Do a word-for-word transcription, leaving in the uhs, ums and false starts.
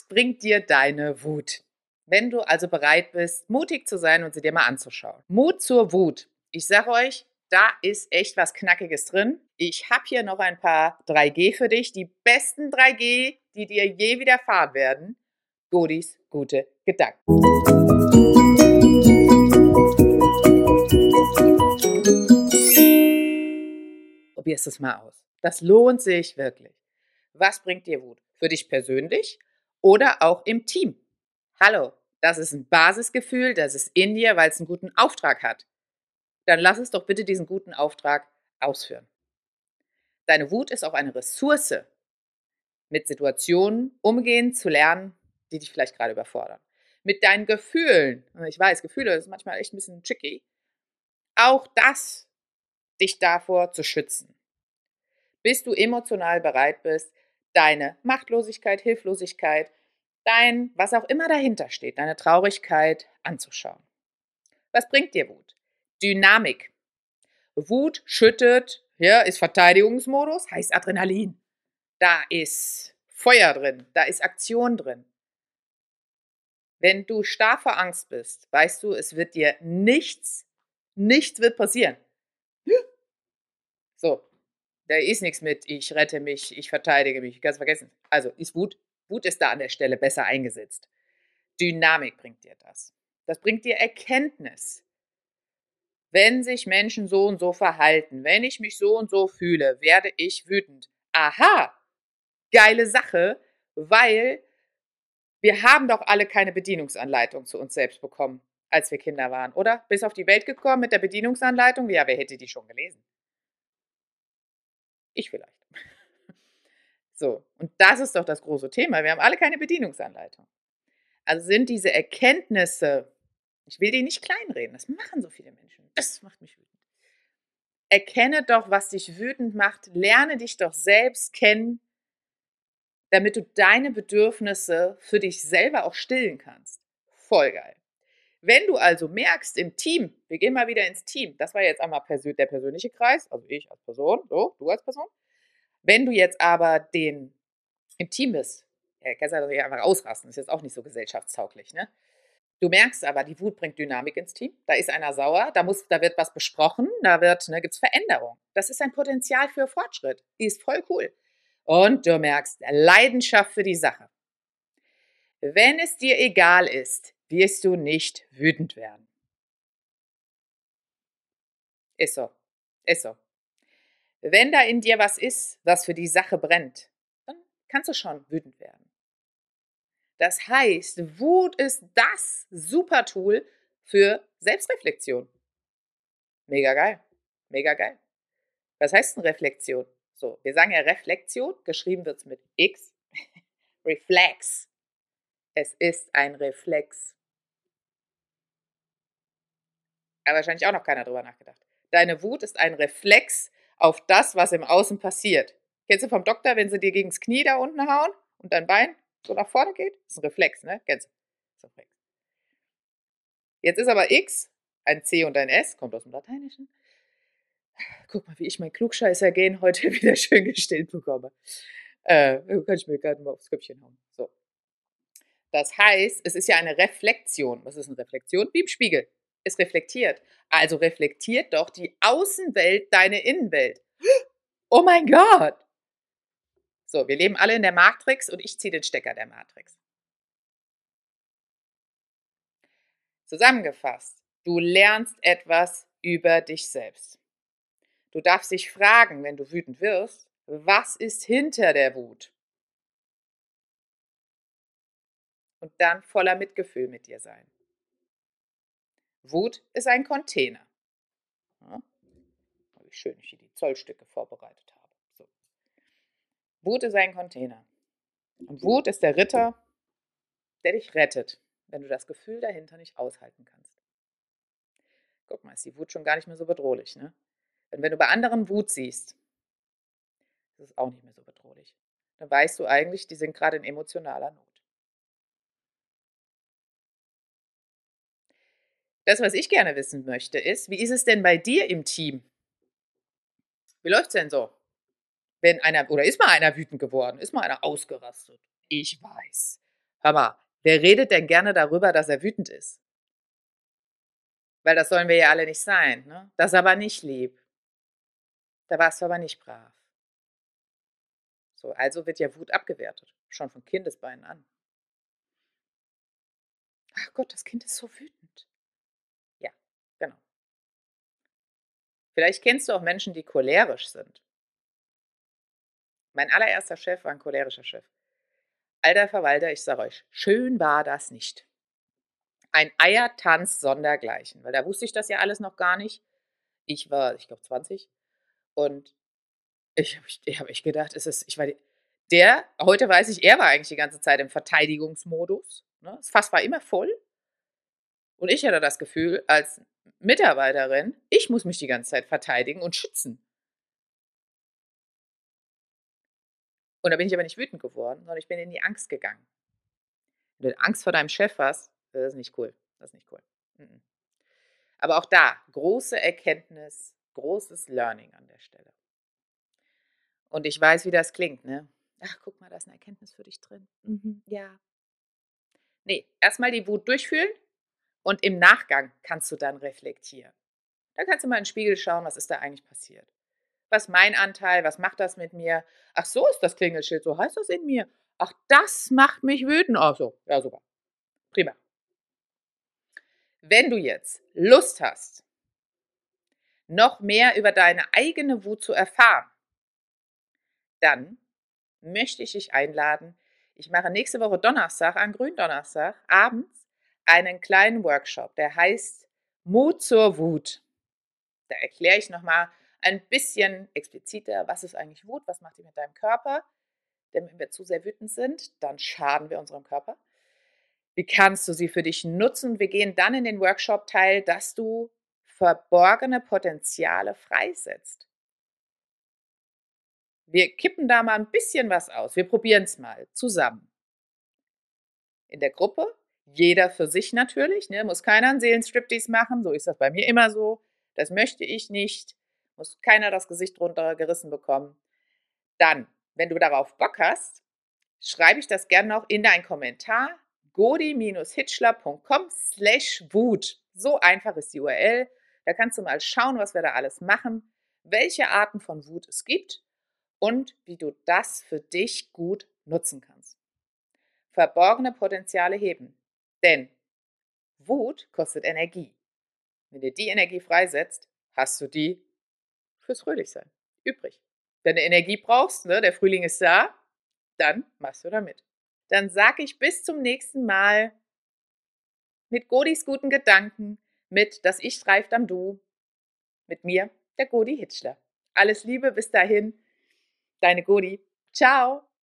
bringt dir deine Wut? Wenn du also bereit bist, mutig zu sein und sie dir mal anzuschauen. Mut zur Wut. Ich sage euch, da ist echt was Knackiges drin. Ich habe hier noch ein paar drei G für dich. Die besten drei G, die dir je widerfahren werden. Godis gute Gedanken. Probierst es mal aus. Das lohnt sich wirklich. Was bringt dir Wut? Für dich persönlich oder auch im Team? Hallo, das ist ein Basisgefühl, das ist in dir, weil es einen guten Auftrag hat. Dann lass es doch bitte diesen guten Auftrag ausführen. Deine Wut ist auch eine Ressource, mit Situationen umgehen zu lernen, die dich vielleicht gerade überfordern. Mit deinen Gefühlen, ich weiß, Gefühle sind manchmal echt ein bisschen tricky, auch das dich davor zu schützen. Bis du emotional bereit bist, deine Machtlosigkeit, Hilflosigkeit, dein, was auch immer dahinter steht, deine Traurigkeit anzuschauen. Was bringt dir Wut? Dynamik. Wut schüttet, hier ist Verteidigungsmodus, heißt Adrenalin. Da ist Feuer drin, da ist Aktion drin. Wenn du starr vor Angst bist, weißt du, es wird dir nichts, nichts wird passieren. So, da ist nichts mit, ich rette mich, ich verteidige mich, ganz vergessen. Also ist Wut, Wut ist da an der Stelle besser eingesetzt. Dynamik bringt dir das. Das bringt dir Erkenntnis. Wenn sich Menschen so und so verhalten, wenn ich mich so und so fühle, werde ich wütend. Aha, geile Sache, weil wir haben doch alle keine Bedienungsanleitung zu uns selbst bekommen, als wir Kinder waren, oder? Bis auf die Welt gekommen mit der Bedienungsanleitung? Ja, wer hätte die schon gelesen? Ich vielleicht. So, und das ist doch das große Thema. Wir haben alle keine Bedienungsanleitung. Also sind diese Erkenntnisse, ich will die nicht kleinreden, das machen so viele Menschen. Das macht mich wütend. Erkenne doch, was dich wütend macht. Lerne dich doch selbst kennen, damit du deine Bedürfnisse für dich selber auch stillen kannst. Voll geil. Wenn du also merkst im Team, wir gehen mal wieder ins Team, das war jetzt einmal der persönliche Kreis, also ich als Person, so, du als Person. Wenn du jetzt aber den im Team bist, ja, kannst du ja einfach ausrasten, ist jetzt auch nicht so gesellschaftstauglich, ne? Du merkst aber, die Wut bringt Dynamik ins Team. Da ist einer sauer, da, muss, da wird was besprochen, da wird, ne, gibt es Veränderung. Das ist ein Potenzial für Fortschritt. Die ist voll cool. Und du merkst Leidenschaft für die Sache. Wenn es dir egal ist, wirst du nicht wütend werden. Ist so. Ist so. Wenn da in dir was ist, was für die Sache brennt, dann kannst du schon wütend werden. Das heißt, Wut ist das super Tool für Selbstreflexion. Mega geil. Mega geil. Was heißt denn Reflexion? So, wir sagen ja Reflexion, geschrieben wird es mit X. Reflex. Es ist ein Reflex. Da hat wahrscheinlich auch noch keiner drüber nachgedacht. Deine Wut ist ein Reflex auf das, was im Außen passiert. Kennst du vom Doktor, wenn sie dir gegen das Knie da unten hauen und dein Bein so nach vorne geht? Das ist ein Reflex, ne? Kennst du? Das ist ein Reflex. Jetzt ist aber X, ein C und ein S, kommt aus dem Lateinischen. Guck mal, wie ich mein Klugscheißer-Gen heute wieder schön gestellt bekomme. Äh, kann ich mir gerade mal aufs Köpfchen hauen. So. Das heißt, es ist ja eine Reflexion. Was ist eine Reflexion? Wie im Spiegel. Es reflektiert. Also reflektiert doch die Außenwelt deine Innenwelt. Oh mein Gott! So, wir leben alle in der Matrix und ich ziehe den Stecker der Matrix. Zusammengefasst, du lernst etwas über dich selbst. Du darfst dich fragen, wenn du wütend wirst, was ist hinter der Wut? Und dann voller Mitgefühl mit dir sein. Wut ist ein Container. Ja, wie schön ich hier die Zollstücke vorbereitet habe. So. Wut ist ein Container. Und Wut ist der Ritter, der dich rettet, wenn du das Gefühl dahinter nicht aushalten kannst. Guck mal, ist die Wut schon gar nicht mehr so bedrohlich, ne? Denn wenn du bei anderen Wut siehst, ist es auch nicht mehr so bedrohlich. Dann weißt du eigentlich, die sind gerade in emotionaler Not. Das, was ich gerne wissen möchte, ist, wie ist es denn bei dir im Team? Wie läuft es denn so? Wenn einer, oder ist mal einer wütend geworden? Ist mal einer ausgerastet? Ich weiß. Hör mal, wer redet denn gerne darüber, dass er wütend ist? Weil das sollen wir ja alle nicht sein, ne? Das ist aber nicht lieb. Da warst du aber nicht brav. So, also wird ja Wut abgewertet, schon von Kindesbeinen an. Ach Gott, das Kind ist so wütend. Ja, genau. Vielleicht kennst du auch Menschen, die cholerisch sind. Mein allererster Chef war ein cholerischer Chef. Alter Verwalter, ich sage euch, schön war das nicht. Ein Eiertanz sondergleichen, weil da wusste ich das ja alles noch gar nicht. Ich war, ich glaube, zwanzig und ich habe ich hab echt gedacht, es ist, ich war die, der, heute weiß ich, er war eigentlich die ganze Zeit im Verteidigungsmodus. Ne? Das Fass war immer voll und ich hatte das Gefühl, als Mitarbeiterin, ich muss mich die ganze Zeit verteidigen und schützen. Und da bin ich aber nicht wütend geworden, sondern ich bin in die Angst gegangen. Wenn du Angst vor deinem Chef hast, das ist nicht cool. Das ist nicht cool. Mhm. Aber auch da, große Erkenntnis, großes Learning an der Stelle. Und ich weiß, wie das klingt, ne? Ach, guck mal, da ist eine Erkenntnis für dich drin. Mhm, ja. Nee, erstmal die Wut durchfühlen und im Nachgang kannst du dann reflektieren. Da kannst du mal in den Spiegel schauen, was ist da eigentlich passiert. Was ist mein Anteil? Was macht das mit mir? Ach, so ist das Klingelschild, so heißt das in mir. Ach, das macht mich wütend. Ach so, ja, super. Prima. Wenn du jetzt Lust hast, noch mehr über deine eigene Wut zu erfahren, dann möchte ich dich einladen. Ich mache nächste Woche Donnerstag, an Gründonnerstag, abends einen kleinen Workshop, der heißt Mut zur Wut. Da erkläre ich nochmal ein bisschen expliziter, was ist eigentlich Wut, was macht die mit deinem Körper. Denn wenn wir zu sehr wütend sind, dann schaden wir unserem Körper. Wie kannst du sie für dich nutzen? Wir gehen dann in den Workshop-Teil, dass du verborgene Potenziale freisetzt. Wir kippen da mal ein bisschen was aus. Wir probieren es mal zusammen. In der Gruppe, jeder für sich natürlich, ne? Muss keiner einen Seelenstriptease machen, so ist das bei mir immer so. Das möchte ich nicht. Muss keiner das Gesicht runtergerissen bekommen. Dann, wenn du darauf Bock hast, schreibe ich das gerne noch in deinen Kommentar. godi-hitschler punkt com slash Wut. So einfach ist die U R L. Da kannst du mal schauen, was wir da alles machen, welche Arten von Wut es gibt und wie du das für dich gut nutzen kannst. Verborgene Potenziale heben. Denn Wut kostet Energie. Wenn du die Energie freisetzt, hast du die fürs Fröhlichsein übrig. Wenn du Energie brauchst, ne, der Frühling ist da, dann machst du damit. Dann sage ich bis zum nächsten Mal mit Godis guten Gedanken, mit Das Ich streift am Du, mit mir, der Godi Hitschler. Alles Liebe bis dahin, deine Godi. Ciao.